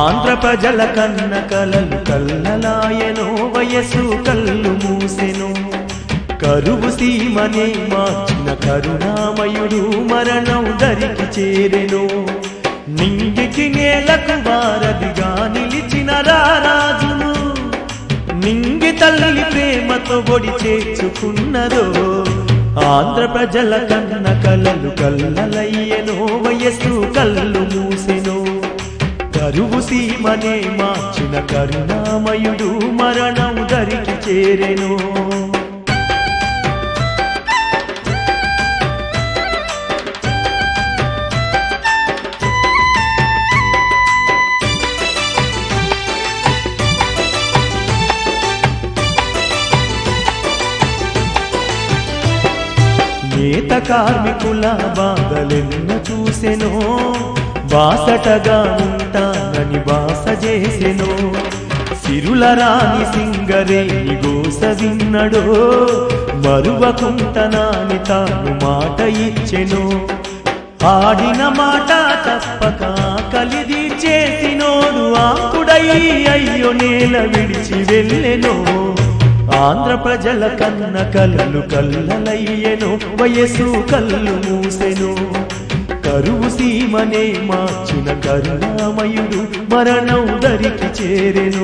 ఆంధ్ర ప్రజల కన్న కలలు కల్లలాయెనో వయసు కళ్ళు మూసెను కరువు సీమనే మార్చిన కరుణామయుడు మరణం దరికి చేరెను నింగికి నేలకు వారధిగా నిలిచిన రారాజును నింగి తల్లి ప్రేమతో ఒడి చేర్చుకున్నదో ఆంధ్ర ప్రజల కన్న కలలు కల్లలయ్యెనో వయసు కళ్ళు మూసెను కరువు సీమనే మార్చిన కరుణామయుడు మరణం దరికి చేరెను నేత కార్మికుల బాధలెన్న చూసెనో బాసటగా ఉంటానని బాస చేసెనో సిరుల రాణి సింగరేణి గోస విన్నడో మరువకుంటనాని తాను మాట ఇచ్చెను ఆడిన మాట తప్పక కలిది చేసినోడు ఆకుడై అయ్యో నేల విడిచి వెళ్ళెనో ఆంధ్ర ప్రజల కన్న కలలు కల్లలయ్యెనో వయసు కళ్ళు మూసెను కరువు సీమనే మార్చిన కరుణామయుడు మరణం దరికి చేరెను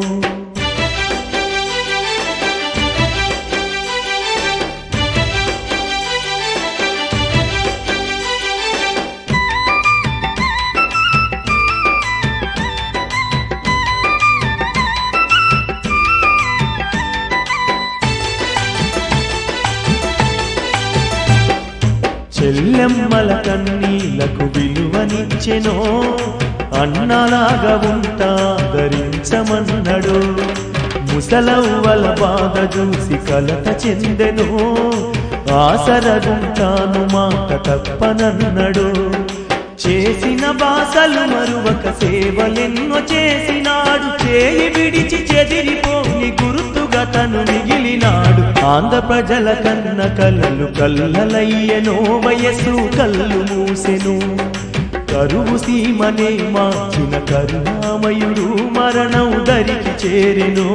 చెల్లెమ్మల కన్నీలకు విలువనిచ్చెనో అన్నలాగా ఉంటా ధరించమన్నడో ముసలవ్వల బాధ చూసి కలత చెందెనో ఆసరగుంటాను మాట తప్పనన్నడో చేసిన బాసలు మరువక సేవలెన్నో చేసినాడు చేయి విడిచి చెదిరిపోని గుర్తుగా తను మిగిలినాడు ఆంధ్ర ప్రజల కన్న కలలు కల్లలయ్యెనో వయసు కళ్ళు మూసెను కరువు సీమనే మార్చిన కరుణామయుడు మరణం దరికి చేరెను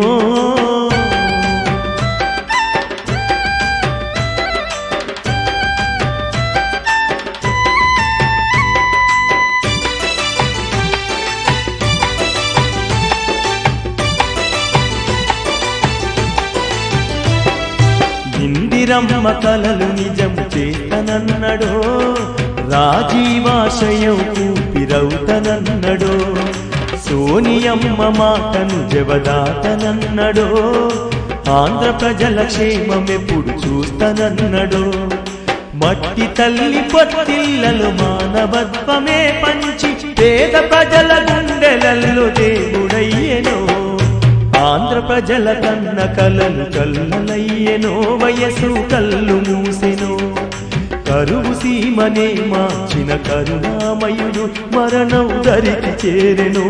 ఇందిరమ్మ కలలు నిజం చేతనన్నడో రాజీవాశయం ఊపిరవుతనన్నడో సోనియమ్మ మాటను జవదాతనన్నడో ఆంధ్ర ప్రజల క్షేమమెప్పుడు చూస్తనన్నడో మట్టి తల్లి పొత్తిళ్ళలో మానవత్వమే పంచి పేద ప్రజల గుండెలలో దేవుడయ్యెనో ఆంధ్ర ప్రజల కన్న కలలు కల్లలయ్యెనో వయసు కళ్ళు మూసెను కరువు సీమనే మార్చిన కరుణామయుడు మరణం దరికి చేరెను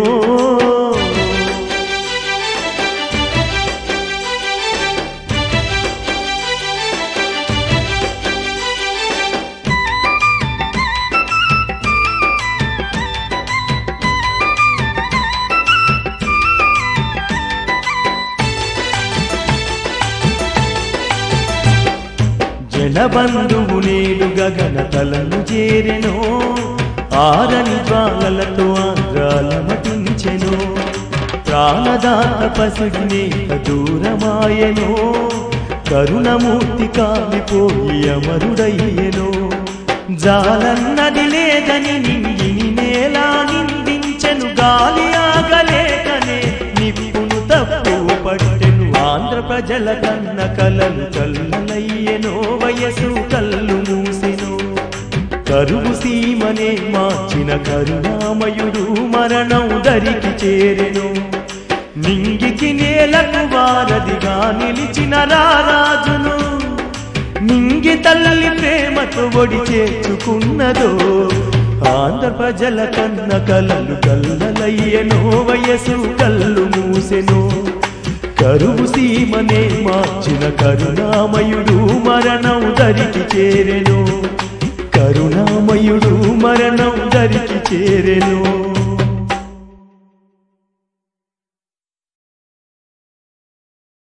జనబంధువు నేడు గగన తలను చేరెనో ఆరని జ్వాలలతో ఆంధ్రాలమటించెనో ప్రాణదాత పసిడినే దూరమాయెనో కరుణమూర్తి కాలిపోయి అమరుడయ్యెనో జాలన్నది లేదని నింగిని నేలా నిందించెను గాలి ఆగలేకనే నిప్పును తప్పు పట్టెను ఆంధ్ర ప్రజల కన్న కలలు కల్లలయ్యెనో వయసు కళ్ళు మూసెను కరువు సీమనే మార్చిన కరుణామయుడు మరణం దరికి చేరెను నింగికి నేలకు వారధిగా నిలిచిన రారాజును నింగి తల్లి ప్రేమతో ఒడి చేర్చుకున్నదో ఆంధ్ర ప్రజల కన్న కలలు కల్లలయ్యెనో వయసు కళ్ళు మూసెను కరువు సీమనే మార్చిన కరుణామయుడు మరణం దరికి చేరెను కరుణామయుడు మరణం దరికి చేరెను